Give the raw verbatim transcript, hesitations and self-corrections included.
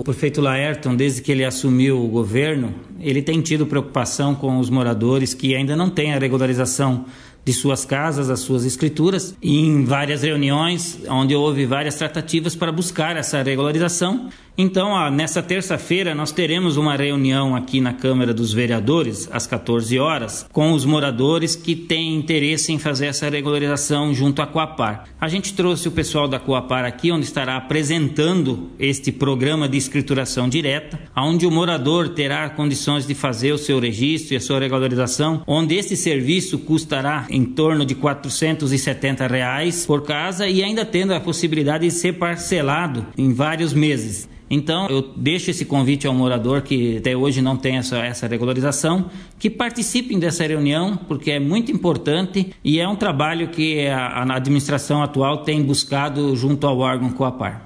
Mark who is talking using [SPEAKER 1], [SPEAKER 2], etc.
[SPEAKER 1] prefeito Laerton, desde que ele assumiu o governo, ele tem tido preocupação com os moradores que ainda não têm a regularização de suas casas, as suas escrituras, e em várias reuniões, onde houve várias tratativas para buscar essa regularização. Então, nessa terça-feira, nós teremos uma reunião aqui na Câmara dos Vereadores, às quatorze horas, com os moradores que têm interesse em fazer essa regularização junto à Coapar. A gente trouxe o pessoal da Coapar aqui, onde estará apresentando este programa de escrituração direta, onde o morador terá condições de fazer o seu registro e a sua regularização, onde esse serviço custará em torno de quatrocentos e setenta reais por casa e ainda tendo a possibilidade de ser parcelado em vários meses. Então, eu deixo esse convite ao morador que até hoje não tem essa, essa regularização, que participem dessa reunião, porque é muito importante e é um trabalho que a, a administração atual tem buscado junto ao órgão Coapar.